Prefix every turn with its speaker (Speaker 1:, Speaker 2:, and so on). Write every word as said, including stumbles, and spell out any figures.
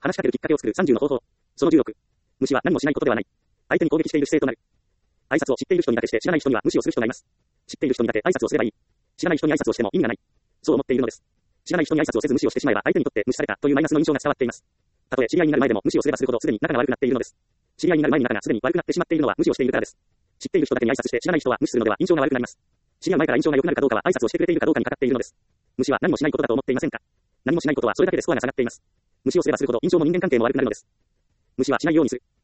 Speaker 1: 話しかけるきっかけを作るさんじゅうの方法。そのじゅうろく。無視は何もしないことではない。相手に攻撃している姿勢となる。挨拶を知っている人にだけして知らない人には無視をする人がいます。知っている人にだけ挨拶をすればいい。知らない人に挨拶をしても意味がない。そう思っているのです。知らない人に挨拶をせず無視をしてしまえば相手にとって無視されたというマイナスの印象が伝わっています。たとえ知り合いになる前でも無視をすればするほどすでに仲が悪くなっているのです。知り合いになる前に仲がすでに悪くなってしまっているのは無視をしているからです。知っている人だけに挨拶して知らない人は無視するのでは印象が悪くなります。知り合う前から印象が良くなるかどうかは挨拶をしてくれているかどうかにかかっているのです。無視は何もしないことだと思っていませんか？何もしないことはそれだけでスコアが下がっています。無視をすればするほど印象も人間関係も悪くなるのです。無視はしないようにする。